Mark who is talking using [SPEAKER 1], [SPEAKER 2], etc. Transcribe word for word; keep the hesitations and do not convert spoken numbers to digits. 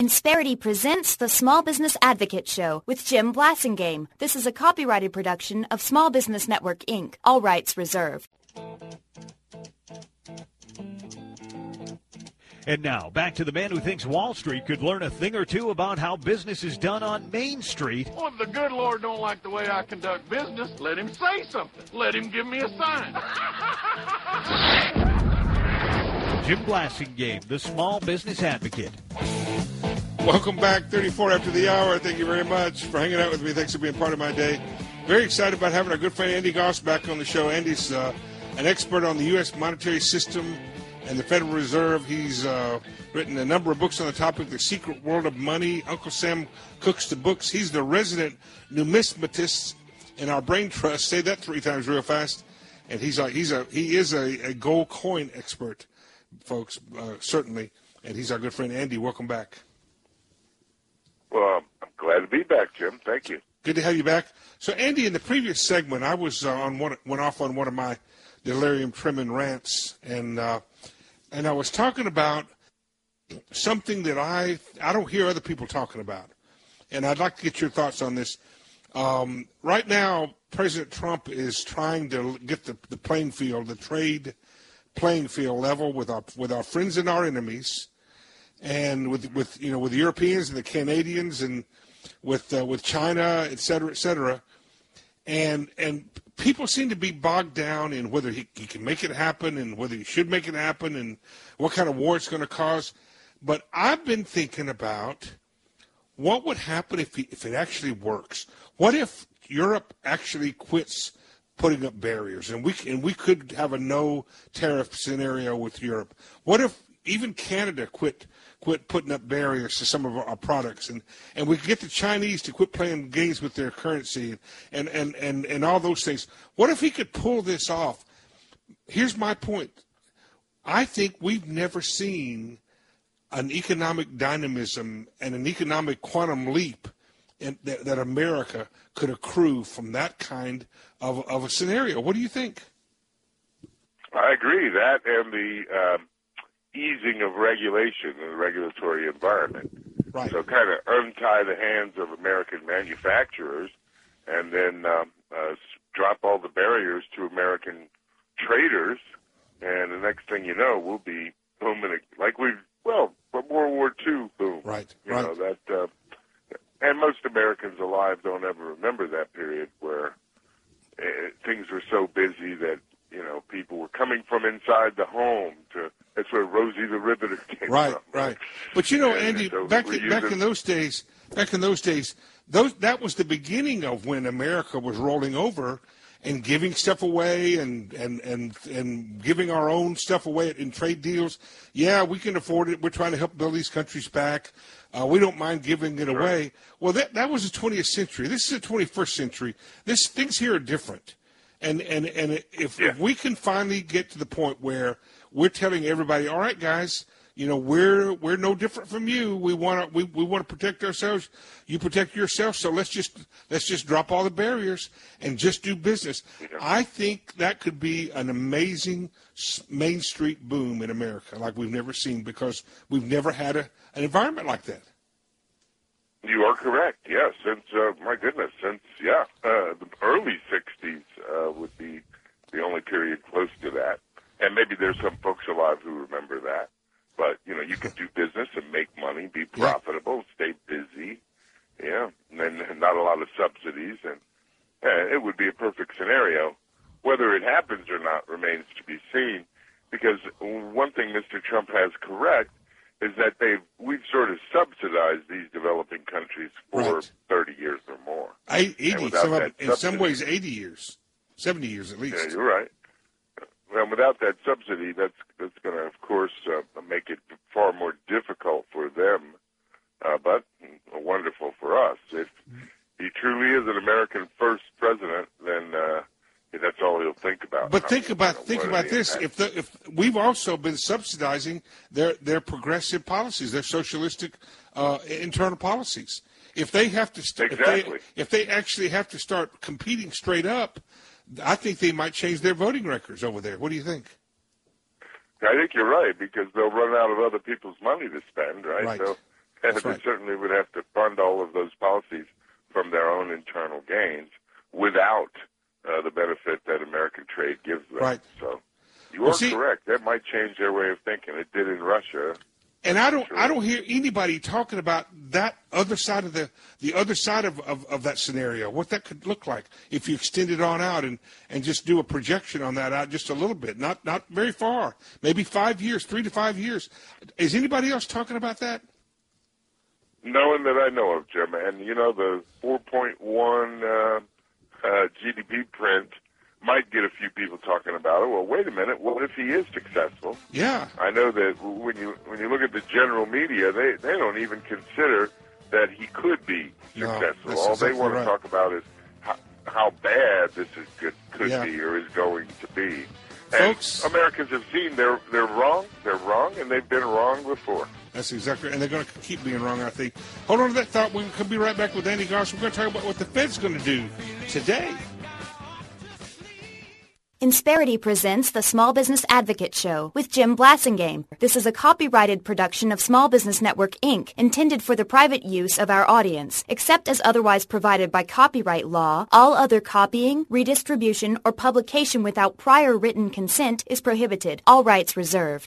[SPEAKER 1] Insperity presents the Small Business Advocate Show with Jim Blasingame. This is a copyrighted production of Small Business Network, Incorporated. All rights reserved.
[SPEAKER 2] And now, back to the man who thinks Wall Street could learn a thing or two about how business is done on Main Street.
[SPEAKER 3] Well, if the good Lord don't like the way I conduct business, let him say something. Let him give me a sign.
[SPEAKER 2] Jim Blasingame, the Small Business Advocate.
[SPEAKER 4] Welcome back, thirty-four after the hour. Thank you very much for hanging out with me. Thanks for being part of my day. Very excited about having our good friend Andy Goss back on the show. Andy's uh, an expert on the U S monetary system and the Federal Reserve. He's uh, written a number of books on the topic, The Secret World of Money. Uncle Sam cooks the books. He's the resident numismatist in our brain trust. Say that three times real fast. And he's a, he's a, he is a, a gold coin expert, folks, uh, certainly. And he's our good friend Andy. Welcome back.
[SPEAKER 5] Well, I'm glad to be back, Jim. Thank you.
[SPEAKER 4] Good to have you back. So, Andy, in the previous segment, I was uh, on one, went off on one of my delirium tremens rants, and uh, and I was talking about something that I I don't hear other people talking about, and I'd like to get your thoughts on this. Um, right now, President Trump is trying to get the, the playing field, the trade playing field level with our with our friends and our enemies. And with with you know with the Europeans and the Canadians and with uh, with China, et cetera, et cetera, and and people seem to be bogged down in whether he, he can make it happen and whether he should make it happen and what kind of war it's going to cause. But I've been thinking about what would happen if he, if it actually works. What if Europe actually quits putting up barriers and we and we could have a no tariff scenario with Europe? What if even Canada quit quit putting up barriers to some of our products, and, and we get the Chinese to quit playing games with their currency and, and, and, and all those things. What if he could pull this off? Here's my point. I think we've never seen an economic dynamism and an economic quantum leap in, that, that America could accrue from that kind of, of a scenario. What do you think?
[SPEAKER 5] I agree. That and the um, easing of regulation in the regulatory environment.
[SPEAKER 4] Right.
[SPEAKER 5] So kind of untie the hands of American manufacturers and then um, uh, drop all the barriers to American traders. And the next thing you know, we'll be booming like we've, well, from World War Two, boom.
[SPEAKER 4] Right,
[SPEAKER 5] you
[SPEAKER 4] right.
[SPEAKER 5] know, that, uh, and most Americans alive don't ever remember that period where uh, things were so busy that, you know, people were coming from inside the home to, that's where Rosie the Riveter came
[SPEAKER 4] right,
[SPEAKER 5] from.
[SPEAKER 4] Right, right. But, you know,
[SPEAKER 5] and,
[SPEAKER 4] Andy,
[SPEAKER 5] and so
[SPEAKER 4] back,
[SPEAKER 5] in,
[SPEAKER 4] back in those days, back in those days, those that was the beginning of when America was rolling over and giving stuff away and, and, and, and giving our own stuff away in trade deals. Yeah, we can afford it. We're trying to help build these countries back. Uh, we don't mind giving it
[SPEAKER 5] sure.
[SPEAKER 4] away. Well, that that was the twentieth century. This is the twenty-first century. This things here are different. And and and if,
[SPEAKER 5] yeah.
[SPEAKER 4] if we can finally get to the point where we're telling everybody, all right, guys, you know, we're we're no different from you. We want to we, we want to protect ourselves. You protect yourself. So let's just let's just drop all the barriers and just do business.
[SPEAKER 5] Yeah.
[SPEAKER 4] I think that could be an amazing Main Street boom in America, like we've never seen, because we've never had a, an environment like that.
[SPEAKER 5] You are correct. Yeah, since uh, my goodness, since yeah, uh, the early sixties uh, would be the only period close to that. And maybe there's some folks alive who remember that. But you know, you could do business and make money, be profitable, stay busy. Yeah, and then not a lot of subsidies, and uh, it would be a perfect scenario. Whether it happens or not remains to be seen. Because one thing Mister Trump has correct is that they've we've sort of subsidized these developing countries for
[SPEAKER 4] right.
[SPEAKER 5] thirty years or more.
[SPEAKER 4] I, eighty, some of, in
[SPEAKER 5] subsidy,
[SPEAKER 4] some ways, eighty years, seventy years at least.
[SPEAKER 5] Yeah, you're right. Well, without that subsidy, that's that's going to, of course, uh, make it far more difficult for them, uh, but wonderful for us. If he truly is an American first president, then uh, that's all he'll think about.
[SPEAKER 4] But think
[SPEAKER 5] I mean,
[SPEAKER 4] about
[SPEAKER 5] you know,
[SPEAKER 4] think about this:
[SPEAKER 5] impact.
[SPEAKER 4] if the if we've also been subsidizing their their progressive policies, their socialistic uh, internal policies. If they have to st-
[SPEAKER 5] exactly.
[SPEAKER 4] if they if they actually have to start competing straight up, I think they might change their voting records over there. What do you think?
[SPEAKER 5] I think you're right, because they'll run out of other people's money to spend, right?
[SPEAKER 4] Right.
[SPEAKER 5] So And
[SPEAKER 4] That's
[SPEAKER 5] they
[SPEAKER 4] right.
[SPEAKER 5] certainly would have to fund all of those policies from their own internal gains without uh, the benefit that American trade gives them.
[SPEAKER 4] Right.
[SPEAKER 5] So you
[SPEAKER 4] Well,
[SPEAKER 5] are
[SPEAKER 4] see-
[SPEAKER 5] correct. That might change their way of thinking. It did in Russia.
[SPEAKER 4] And I don't,
[SPEAKER 5] Sure.
[SPEAKER 4] I don't hear anybody talking about that other side of the, the other side of, of, of that scenario, what that could look like if you extend it on out and, and just do a projection on that out just a little bit, not not very far, maybe five years, three to five years. Is anybody else talking about that?
[SPEAKER 5] No one that I know of, Jim. And, you know, the four point one uh, uh, G D P print might get a few people talking about it. Well, wait a minute. What if he is successful?
[SPEAKER 4] Yeah.
[SPEAKER 5] I know that when you when you look at the general media, they, they don't even consider that he could be
[SPEAKER 4] No,
[SPEAKER 5] successful.
[SPEAKER 4] that's
[SPEAKER 5] All
[SPEAKER 4] exactly
[SPEAKER 5] they want
[SPEAKER 4] right.
[SPEAKER 5] to talk about is how, how bad this is could, could
[SPEAKER 4] Yeah.
[SPEAKER 5] be or is going to be. And
[SPEAKER 4] Folks-
[SPEAKER 5] Americans have seen they're they're wrong, they're wrong, and they've been wrong before.
[SPEAKER 4] That's exactly, and they're going to keep being wrong, I think. Hold on to that thought. We'll be right back with Andy Goss. We're going to talk about what the Fed's going to do today.
[SPEAKER 1] Insperity presents the Small Business Advocate Show with Jim Blasingame. This is a copyrighted production of Small Business Network, Incorporated, intended for the private use of our audience. Except as otherwise provided by copyright law, all other copying, redistribution, or publication without prior written consent is prohibited. All rights reserved.